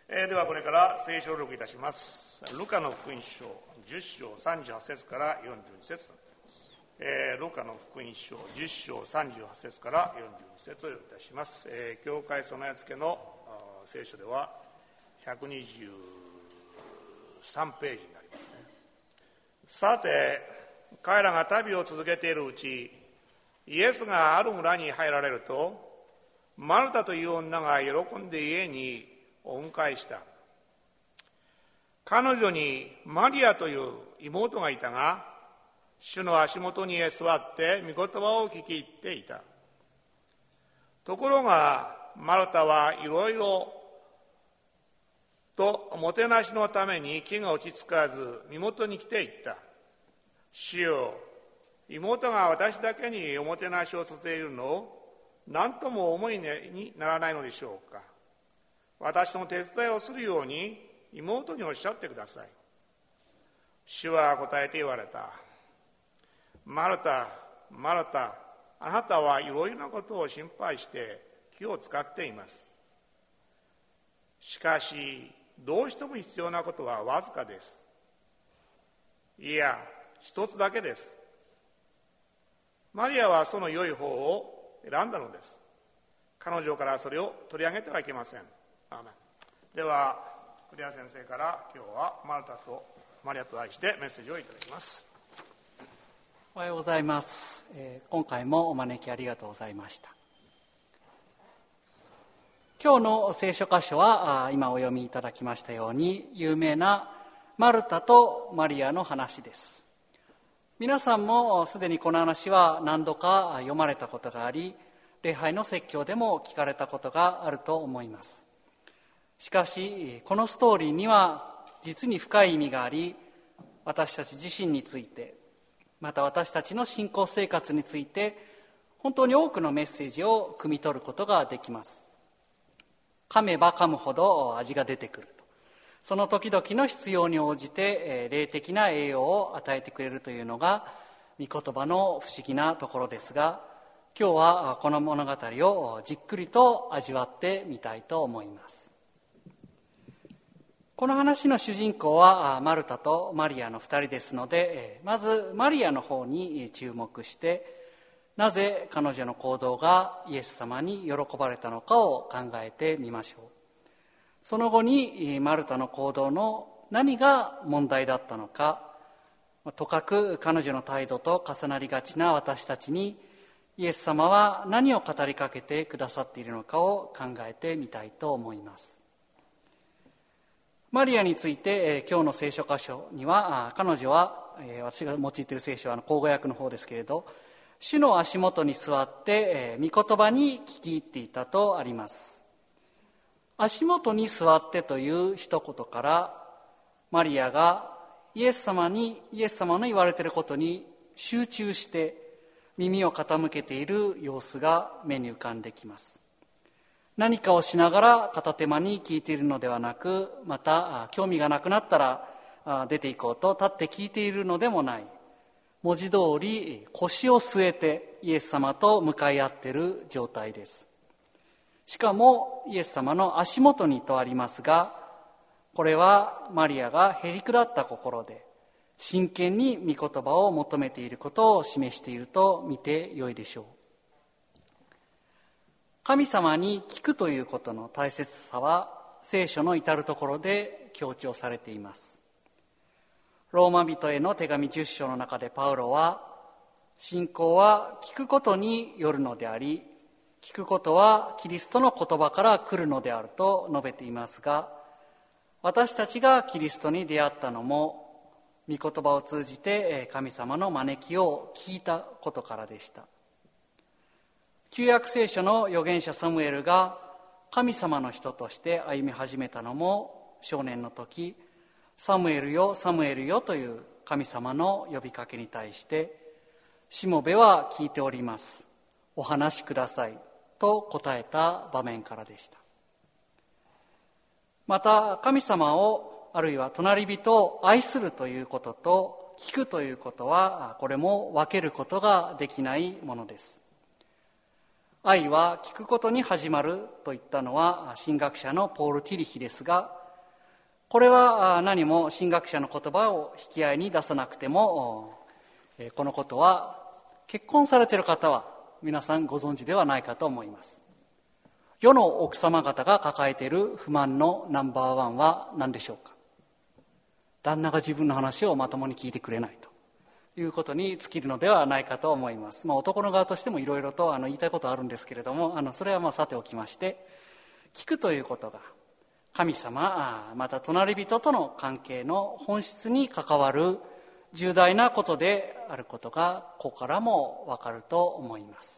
ではこれから聖書を録いたします。ルカの福音書10章38節から42節、ルカの福音書10章38節から42節を読みいたします。教会備え付けの聖書では123ページになりますね。さて、彼らが旅を続けているうち、イエスがある村に入られると、マルタという女が喜んで家にお迎えした。彼女にマリアという妹がいたが、主の足元に座って御言葉を聞き入っていた。ところがマルタはいろいろともてなしのために気が落ち着かず、身元に来ていった。主よ、妹が私だけにおもてなしをさせているのを何とも思いにならないのでしょうか。私の手伝いをするように妹におっしゃってください。主は答えて言われた。マルタ、マルタ、あなたはいろいろなことを心配して気を使っています。しかし、どうしても必要なことはわずかです。いや、一つだけです。マリアはその良い方を選んだのです。彼女からそれを取り上げてはいけません。アーメン。では、クリア先生から今日はマルタとマリアと題してメッセージをいただきます。 おはようございます。今回もお招きありがとうございました。今日の聖書箇所は今お読みいただきましたように有名なマルタとマリアの話です。皆さんもすでにこの話は何度か読まれたことがあり、礼拝の説教でも聞かれたことがあると思います。しかしこのストーリーには実に深い意味があり、私たち自身について、また私たちの信仰生活について本当に多くのメッセージを汲み取ることができます。噛めば噛むほど味が出てくると、その時々の必要に応じて霊的な栄養を与えてくれるというのが御言葉の不思議なところですが、今日はこの物語をじっくりと味わってみたいと思います。この話の主人公はマルタとマリアの2人ですので、まずマリアの方に注目して、なぜ彼女の行動がイエス様に喜ばれたのかを考えてみましょう。その後にマルタの行動の何が問題だったのか、とかく彼女の態度と重なりがちな私たちにイエス様は何を語りかけてくださっているのかを考えてみたいと思います。マリアについて今日の聖書箇所には、彼女は私が用いている聖書は口語訳の方ですけれど、主の足元に座って御言葉に聞き入っていたとあります。足元に座ってという一言から、マリアがイエス様の言われていることに集中して耳を傾けている様子が目に浮かんできます。何かをしながら片手間に聞いているのではなく、また興味がなくなったら出ていこうと立って聞いているのでもない、文字通り腰を据えてイエス様と向かい合っている状態です。しかもイエス様の足元にとありますが、これはマリアがへりくだった心で真剣に御言葉を求めていることを示していると見てよいでしょう。神様に聞くということの大切さは聖書の至るところで強調されています。ローマ人への手紙10章の中でパウロは、信仰は聞くことによるのであり、聞くことはキリストの言葉から来るのであると述べていますが、私たちがキリストに出会ったのも御言葉を通じて神様の招きを聞いたことからでした。旧約聖書の預言者サムエルが神様の人として歩み始めたのも少年の時、サムエルよサムエルよという神様の呼びかけに対して、しもべは聞いております、お話しくださいと答えた場面からでした。また神様を、あるいは隣人を愛するということと聞くということは、これも分けることができないものです。愛は聞くことに始まると言ったのは神学者のポール・ティリヒですが、 これは何も神学者の言葉を引き合いに出さなくても、このことは結婚されている方は皆さんご存知ではないかと思います。世の奥様方が抱えている不満のナンバーワンは何でしょうか。旦那が自分の話をまともに聞いてくれないということに尽きるのではないかと思います。男の側としてもいろいろと言いたいことはあるんですけれども、それはさておきまして、聞くということが神様また隣人との関係の本質に関わる重大なことであることがここからもわかると思います。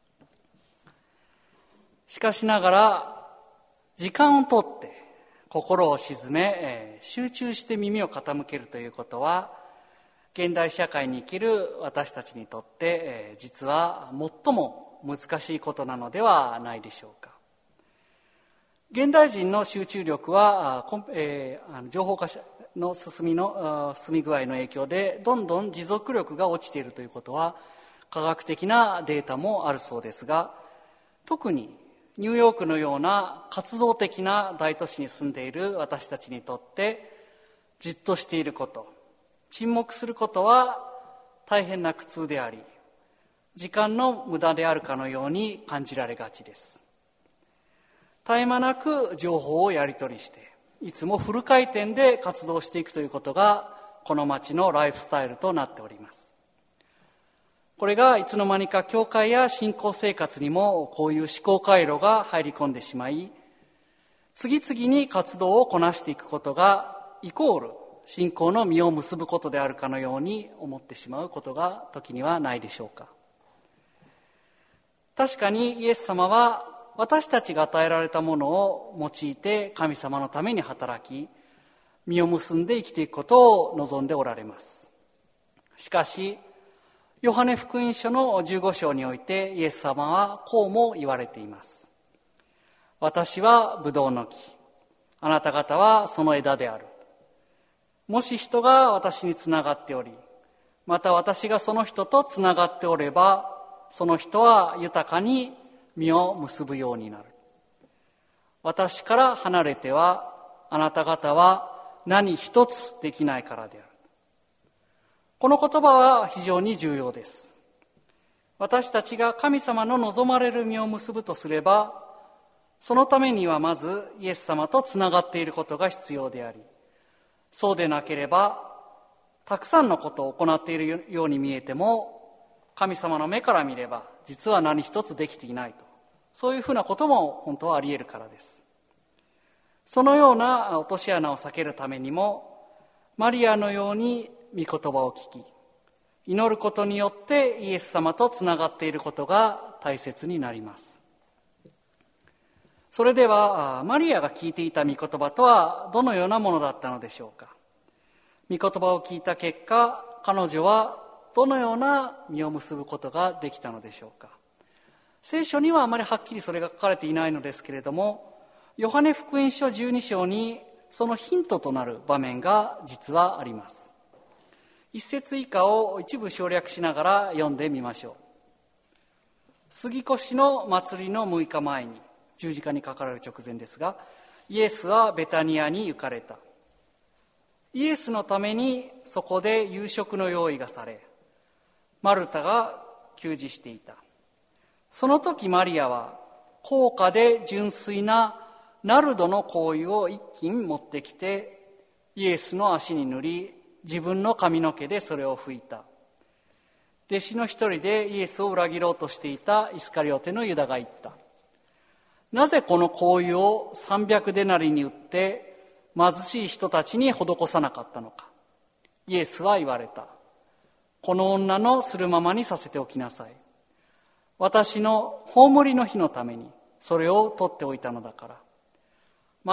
しかしながら時間をとって心を静め集中して耳を傾けるということは、現代社会に生きる私たちにとって実は最も難しいことなのではないでしょうか。現代人の集中力は情報化の進み具合の影響でどんどん持続力が落ちているということは科学的なデータもあるそうですが、特にニューヨークのような活動的な大都市に住んでいる私たちにとってじっとしていること、沈黙することは大変な苦痛であり、時間の無駄であるかのように感じられがちです。絶え間なく情報をやり取りしていつもフル回転で活動していくということがこの町のライフスタイルとなっております。これがいつの間にか教会や信仰生活にもこういう思考回路が入り込んでしまい、次々に活動をこなしていくことがイコール信仰の実を結ぶことであるかのように思ってしまうことが時にはないでしょうか。確かにイエス様は私たちが与えられたものを用いて神様のために働き、実を結んで生きていくことを望んでおられます。しかしヨハネ福音書の15章においてイエス様はこうも言われています。私はブドウの木、あなた方はその枝である。もし人が私につながっており、また私がその人とつながっておれば、その人は豊かに実を結ぶようになる。私から離れてはあなた方は何一つできないからである。この言葉は非常に重要です。私たちが神様の望まれる実を結ぶとすれば、そのためにはまずイエス様とつながっていることが必要であり、そうでなければたくさんのことを行っているように見えても、神様の目から見れば実は何一つできていないと、そういうふうなことも本当はあり得るからです。そのような落とし穴を避けるためにも、マリアのように御言葉を聞き、祈ることによってイエス様とつながっていることが大切になります。それではマリアが聞いていた御言葉とはどのようなものだったのでしょうか。御言葉を聞いた結果、彼女はどのような実を結ぶことができたのでしょうか。聖書にはあまりはっきりそれが書かれていないのですけれども、ヨハネ福音書12章にそのヒントとなる場面が実はあります。一節以下を一部省略しながら読んでみましょう。杉越の祭りの6日前に、十字架にかかられる直前ですが、イエスはベタニアに行かれた。イエスのためにそこで夕食の用意がされ、マルタが給仕していた。その時マリアは高価で純粋なナルドの香油を一斤持ってきて、イエスの足に塗り、自分の髪の毛でそれを拭いた。弟子の一人でイエスを裏切ろうとしていたイスカリオテのユダが言った。なぜこの香油を300デナリに売って貧しい人たちに施さなかったのか。イエスは言われた。この女のするままにさせておきなさい。私の葬りの日のためにそれを取っておいたのだから。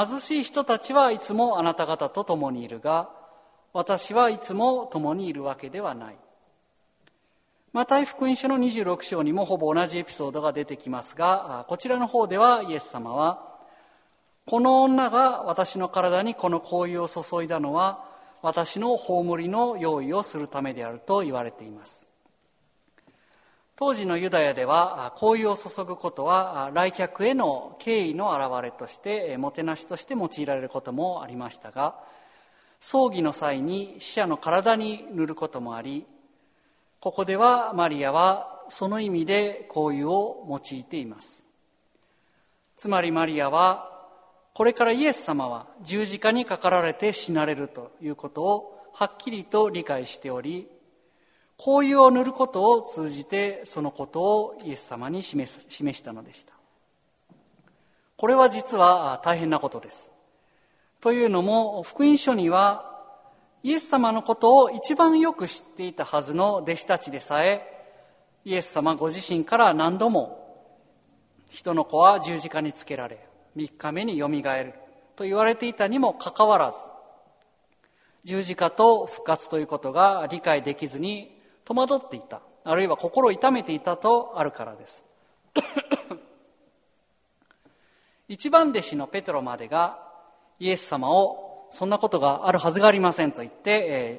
貧しい人たちはいつもあなた方と共にいるが、私はいつも共にいるわけではない。マタイ福音書の26章にもほぼ同じエピソードが出てきますが、こちらの方ではイエス様は、この女が私の体にこの香油を注いだのは私の葬りの用意をするためであると言われています。 当時のユダヤでは香油を注ぐことは来客への敬意の表れとしてもてなしとして用いられることもありましたが、葬儀の際に死者の体に塗ることもあり、ここではマリアはその意味で香油を用いています。つまりマリアはこれからイエス様は十字架にかかられて死なれるということをはっきりと理解しており、香油を塗ることを通じてそのことをイエス様に示したのでした。これは実は大変なことです。というのも、福音書にはイエス様のことを一番よく知っていたはずの弟子たちでさえ、イエス様ご自身から何度も人の子は十字架につけられ3日目によみがえると言われていたにもかかわらず、十字架と復活ということが理解できずに戸惑っていた、あるいは心を痛めていたとあるからです。一番弟子のペテロまでがイエス様をそんなことがあるはずがありませんと言って、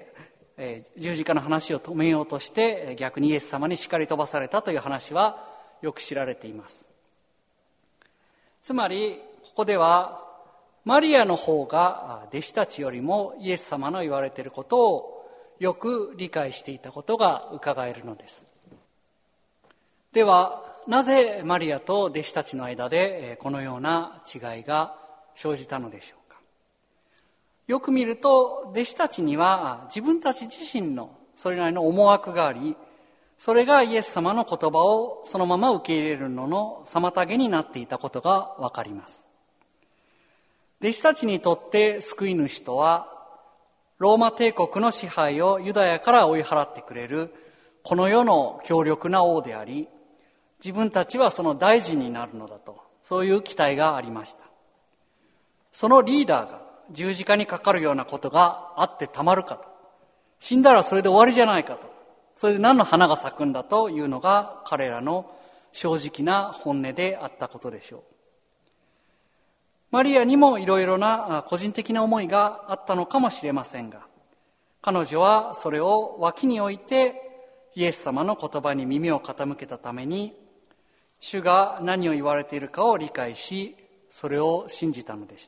十字架の話を止めようとして逆にイエス様に叱り飛ばされたという話はよく知られています。つまりここではマリアの方が弟子たちよりもイエス様の言われていることをよく理解していたことが伺えるのです。ではなぜマリアと弟子たちの間でこのような違いが生じたのでしょうか。よく見ると弟子たちには自分たち自身のそれなりの思惑があり、それがイエス様の言葉をそのまま受け入れるのの妨げになっていたことがわかります。弟子たちにとって救い主とはローマ帝国の支配をユダヤから追い払ってくれるこの世の強力な王であり、自分たちはその大臣になるのだと、そういう期待がありました。そのリーダーが十字架にかかるようなことがあってたまるかと、死んだらそれで終わりじゃないかと、それで何の花が咲くんだというのが彼らの正直な本音であったことでしょう。マリアにもいろいろな個人的な思いがあったのかもしれませんが、彼女はそれを脇に置いてイエス様の言葉に耳を傾けたために、主が何を言われているかを理解し、それを信じたのでした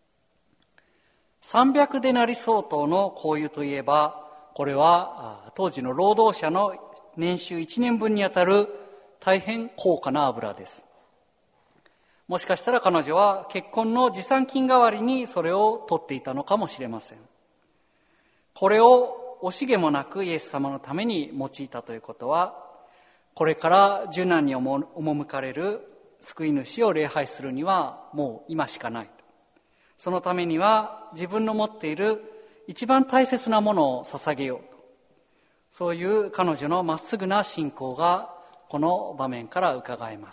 。300デナリ相当の香油といえば、これは当時の労働者の年収1年分にあたる大変高価な油です。もしかしたら彼女は結婚の持参金代わりにそれを取っていたのかもしれません。これを惜しげもなくイエス様のために用いたということは、これから受難に赴かれる救い主を礼拝するにはもう今しかない。そのためには自分の持っている一番大切なものを捧げようと、そういう彼女のまっすぐな信仰がこの場面から伺えます。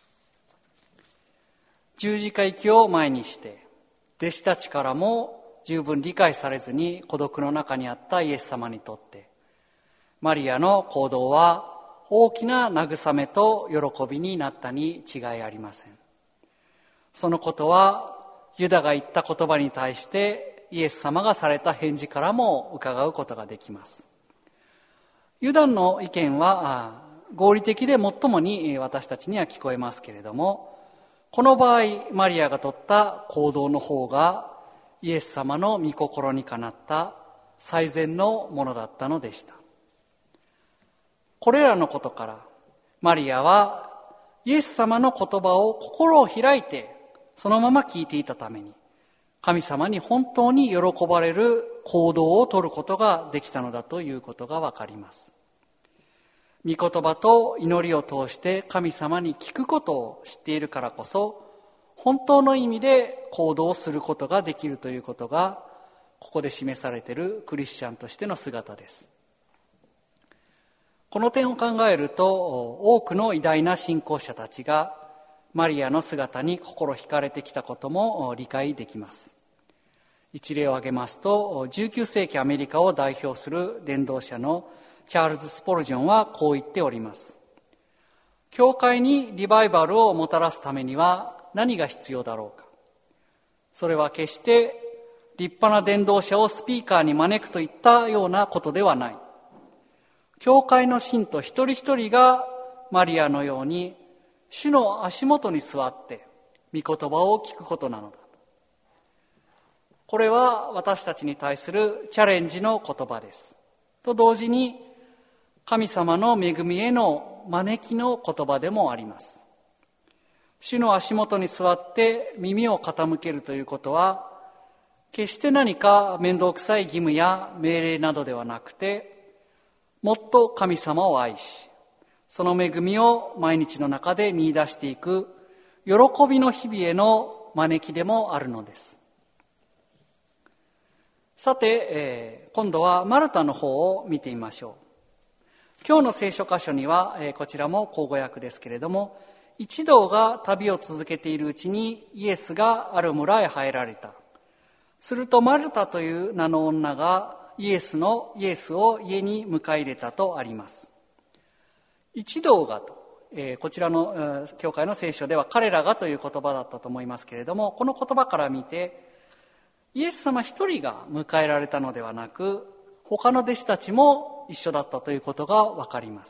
十字架行きを前にして弟子たちからも十分理解されずに孤独の中にあったイエス様にとって、マリアの行動は大きな慰めと喜びになったに違いありません。そのことはユダが言った言葉に対してイエス様がされた返事からも伺うことができます。ユダの意見は合理的で最もに私たちには聞こえますけれども、この場合マリアが取った行動の方がイエス様の御心にかなった最善のものだったのでした。これらのことからマリアはイエス様の言葉を心を開いてそのまま聞いていたために、神様に本当に喜ばれる行動を取ることができたのだということがわかります。御言葉と祈りを通して神様に聞くことを知っているからこそ、本当の意味で行動することができるということが、ここで示されているクリスチャンとしての姿です。この点を考えると、多くの偉大な信仰者たちがマリアの姿に心惹かれてきたことも理解できます。一例を挙げますと、19世紀アメリカを代表する伝道者のチャールズ・スポルジョンはこう言っております。教会にリバイバルをもたらすためには何が必要だろうか。それは決して立派な伝道者をスピーカーに招くといったようなことではない。教会の信徒一人一人がマリアのように主の足元に座って御言葉を聞くことなのだ。これは私たちに対するチャレンジの言葉です。と同時に神様の恵みへの招きの言葉でもあります。主の足元に座って耳を傾けるということは、決して何か面倒くさい義務や命令などではなくて、もっと神様を愛し、その恵みを毎日の中で見出していく喜びの日々への招きでもあるのです。さて、今度はマルタの方を見てみましょう。今日の聖書箇所には、こちらも口語訳ですけれども、一同が旅を続けているうちにイエスがある村へ入られた。するとマルタという名の女がイエスを家に迎え入れたとあります。一同がと、こちらの教会の聖書では彼らがという言葉だったと思いますけれども、この言葉から見てイエス様一人が迎えられたのではなく、他の弟子たちも一緒だったということがわかります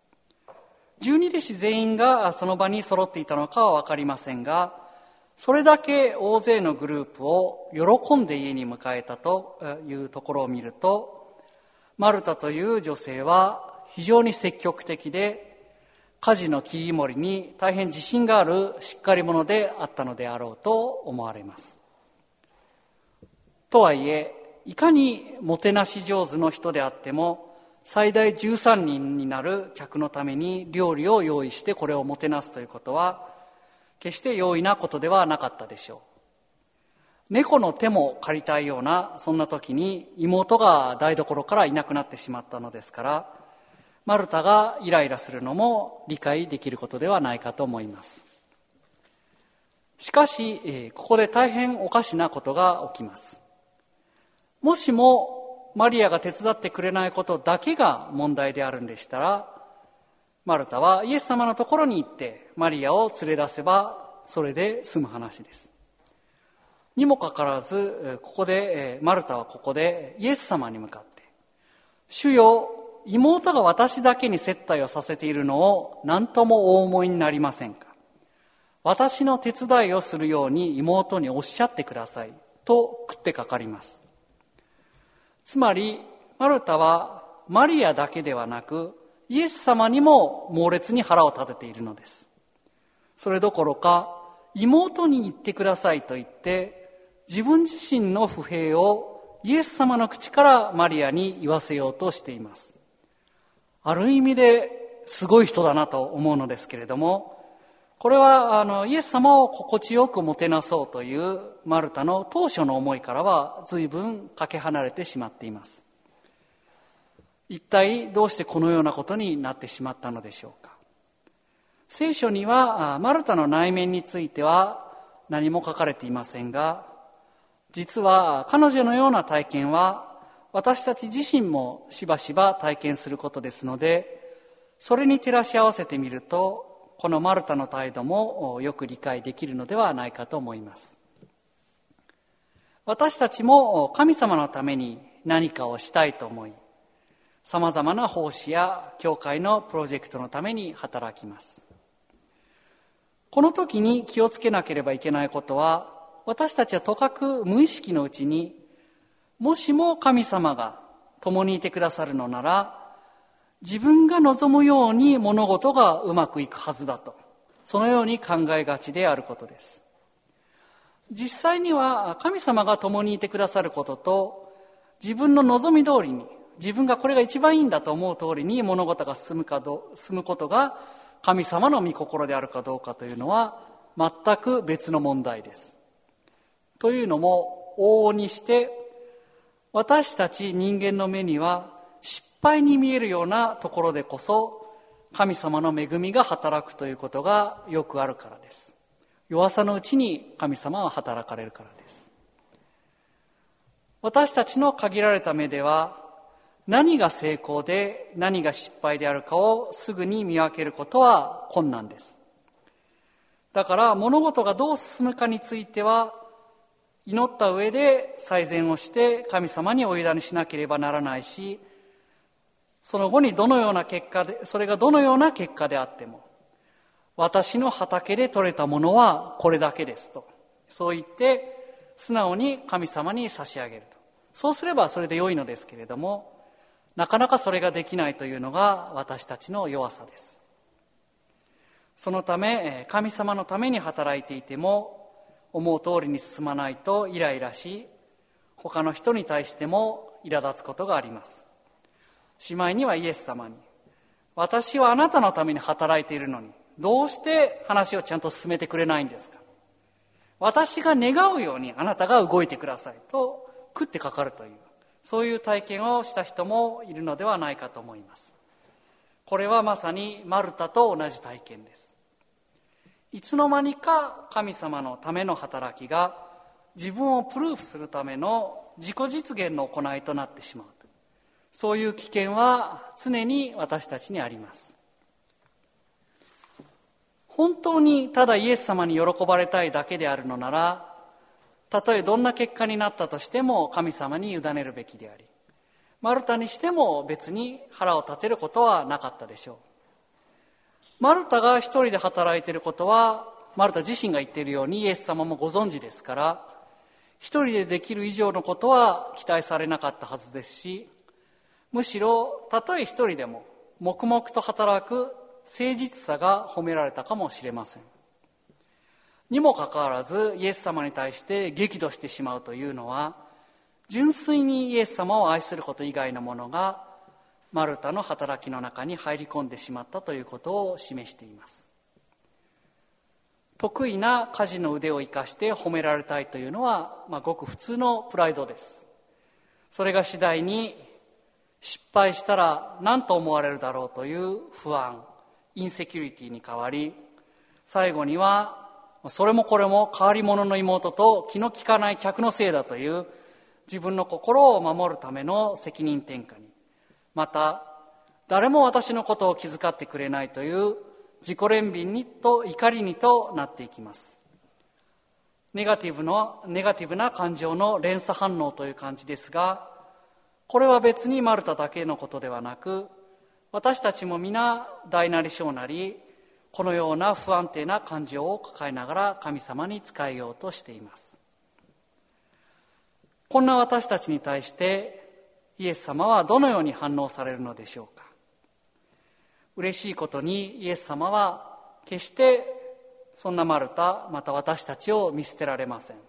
。12弟子全員がその場に揃っていたのかはわかりませんが、それだけ大勢のグループを喜んで家に迎えたというところを見ると、マルタという女性は非常に積極的で、家事の切り盛りに大変自信があるしっかり者であったのであろうと思われます。とはいえ、いかにもてなし上手の人であっても、最大13人になる客のために料理を用意してこれをもてなすということは、決して容易なことではなかったでしょう。猫の手も借りたいような、そんな時に妹が台所からいなくなってしまったのですから、マルタがイライラするのも理解できることではないかと思います。しかし、ここで大変おかしなことが起きます。もしもマリアが手伝ってくれないことだけが問題であるんでしたら、マルタはイエス様のところに行ってマリアを連れ出せばそれで済む話です。にもかかわらず、マルタはここでイエス様に向かって、主よ、妹が私だけに接待をさせているのを何ともお思いになりませんか。私の手伝いをするように妹におっしゃってくださいと食ってかかります。つまりマルタはマリアだけではなくイエス様にも猛烈に腹を立てているのです。それどころか妹に言ってくださいと言って自分自身の不平をイエス様の口からマリアに言わせようとしています。ある意味ですごい人だなと思うのですけれども、これはイエス様を心地よくもてなそうというマルタの当初の思いからは随分かけ離れてしまっています。一体どうしてこのようなことになってしまったのでしょうか。聖書にはマルタの内面については何も書かれていませんが、実は彼女のような体験は私たち自身もしばしば体験することですので、それに照らし合わせてみるとこのマルタの態度もよく理解できるのではないかと思います。私たちも神様のために何かをしたいと思い、さまざまな奉仕や教会のプロジェクトのために働きます。この時に気をつけなければいけないことは、私たちはとかく無意識のうちに、もしも神様が共にいてくださるのなら、自分が望むように物事がうまくいくはずだと、そのように考えがちであることです。実際には神様が共にいてくださることと、自分の望み通りに、自分がこれが一番いいんだと思う通りに物事が進むことが神様の御心であるかどうかというのは全く別の問題です。というのも往々にして私たち人間の目には失敗に見えるようなところでこそ神様の恵みが働くということがよくあるからです。弱さのうちに神様は働かれるからです。私たちの限られた目では何が成功で何が失敗であるかをすぐに見分けることは困難です。だから物事がどう進むかについては祈った上で最善をして神様にお委ねしなければならないし、 その後にそれがどのような結果であっても、私の畑で採れたものはこれだけですと、そう言って素直に神様に差し上げると。そうすればそれで良いのですけれども、なかなかそれができないというのが私たちの弱さです。そのため神様のために働いていても思う通りに進まないとイライラし、他の人に対しても苛立つことがあります。しまいにはイエス様に、私はあなたのために働いているのにどうして話をちゃんと進めてくれないんですか。私が願うようにあなたが動いてくださいと食ってかかるという、そういう体験をした人もいるのではないかと思います。これはまさにマルタと同じ体験です。いつの間にか神様のための働きが自分をプルーフするための自己実現の行いとなってしまう、そういう危険は常に私たちにあります。本当にただイエス様に喜ばれたいだけであるのなら、たとえどんな結果になったとしても神様に委ねるべきであり、マルタにしても別に腹を立てることはなかったでしょう。マルタが一人で働いていることはマルタ自身が言っているようにイエス様もご存知ですから、一人でできる以上のことは期待されなかったはずですし、むしろたとえ一人でも黙々と働く誠実さが褒められたかもしれません。にもかかわらずイエス様に対して激怒してしまうというのは、純粋にイエス様を愛すること以外のものがマルタの働きの中に入り込んでしまったということを示しています。得意な家事の腕を生かして褒められたいというのは、ごく普通のプライドです。それが次第に失敗したら何と思われるだろうという不安、インセキュリティに変わり、最後にはそれもこれも変わり者の妹と気の利かない客のせいだという自分の心を守るための責任転嫁に、また誰も私のことを気遣ってくれないという自己憐憫にと怒りにとなっていきます。ネガティブな感情の連鎖反応という感じですが、これは別にマルタだけのことではなく、私たちも皆大なり小なりこのような不安定な感情を抱えながら神様に仕えようとしています。こんな私たちに対してイエス様はどのように反応されるのでしょうか。嬉しいことにイエス様は決してそんなマルタ、また私たちを見捨てられません。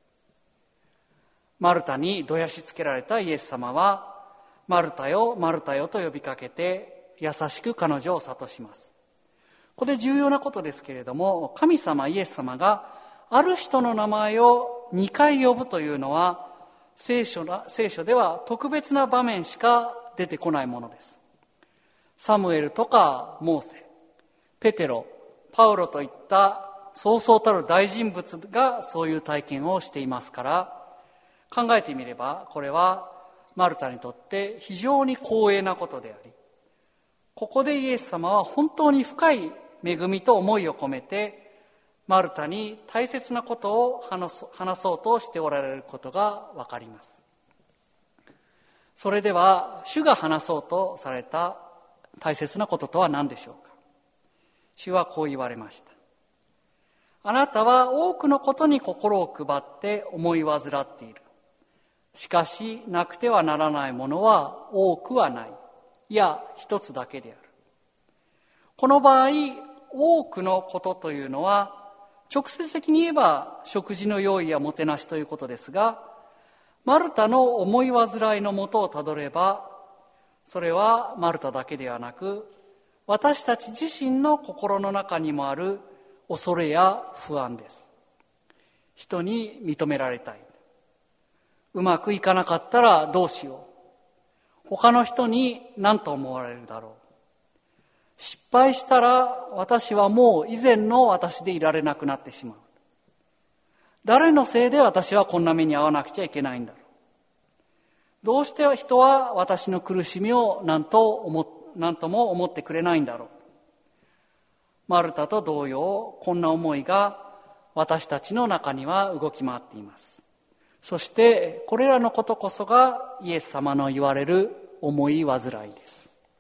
マルタにどやしつけられたイエス様は、マルタよマルタよと呼びかけて優しく彼女を諭します。ここで重要なことですけれども、神様イエス様がある人の名前を2回呼ぶというのは聖書では特別な場面しか出てこないものです。サムエルとかモーセ、ペテロ、パウロといったそうそうたる大人物がそういう体験をしていますから、考えてみればこれはマルタにとって非常に光栄なことであり、ここでイエス様は本当に深い恵みと思いを込めてマルタに大切なことを話そうとしておられることがわかります。それでは主が話そうとされた大切なこととは何でしょうか。主はこう言われました。あなたは多くのことに心を配って思い患っている。しかしなくてはならないものは多くはない。いや一つだけである。この場合、多くのことというのは直接的に言えば食事の用意やもてなしということですが、マルタの思い煩いのもとをたどれば、それはマルタだけではなく、私たち自身の心の中にもある恐れや不安です。人に認められたい。うまくいかなかったらどうしよう。他の人に何と思われるだろう。失敗したら私はもう以前の私でいられなくなってしまう。誰のせいで私はこんな目に遭わなくちゃいけないんだろう。どうして人は私の苦しみを何とも思ってくれないんだろう。マルタと同様、こんな思いが私たちの中には動き回っています。そしてこれらのことこそがイエス様の言われる思い煩いです。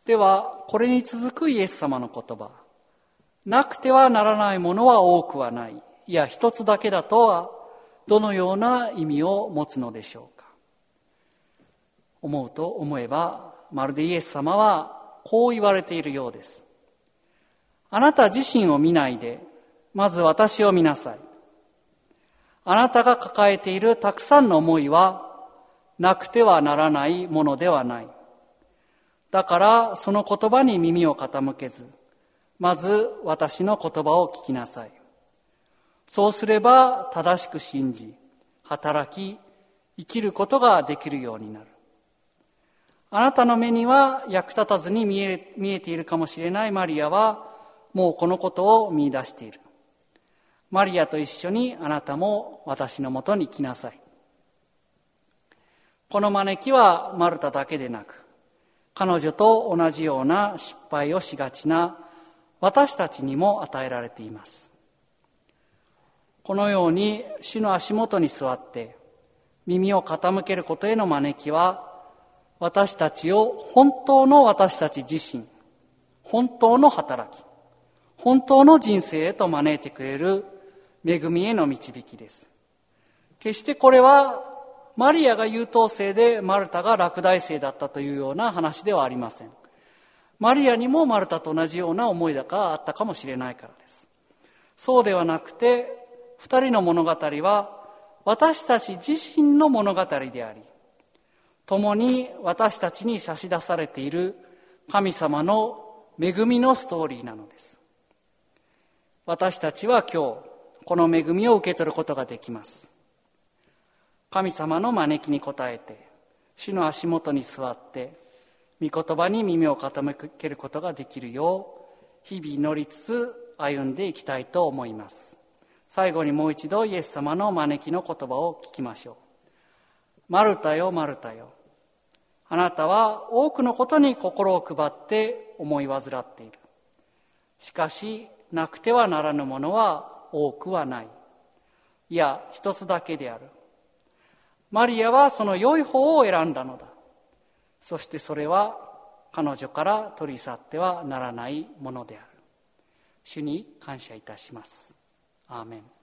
ではこれに続くイエス様の言葉、なくてはならないものは多くはない、いや一つだけだとはどのような意味を持つのでしょうか。思えばまるでイエス様はこう言われているようです。あなた自身を見ないで、まず私を見なさい。あなたが抱えているたくさんの思いはなくてはならないものではない。だからその言葉に耳を傾けず、まず私の言葉を聞きなさい。そうすれば正しく信じ、働き、生きることができるようになる。あなたの目には役立たずに見えているかもしれないマリアは、もうこのことを見出している。マリアと一緒にあなたも私のもとに来なさい。この招きはマルタだけでなく、彼女と同じような失敗をしがちな私たちにも与えられています。このように主の足元に座って耳を傾けることへの招きは、私たちを本当の私たち自身、本当の働き、本当の人生へと招いてくれる恵みへの導きです。決してこれはマリアが優等生でマルタが落第生だったというような話ではありません。マリアにもマルタと同じような思いがあったかもしれないからです。そうではなくて、二人の物語は私たち自身の物語であり、共に私たちに差し出されている神様の恵みのストーリーなのです。私たちは今日この恵みを受け取ることができます。神様の招きに応えて、主の足元に座って御言葉に耳を傾けることができるよう、日々祈りつつ歩んでいきたいと思います。最後にもう一度イエス様の招きの言葉を聞きましょう。マルタよマルタよ、あなたは多くのことに心を配って思い患っている。しかしなくてはならぬものは多くはない。いや一つだけである。マリアはその良い方を選んだのだ。そしてそれは彼女から取り去ってはならないものである。主に感謝いたします。アーメン。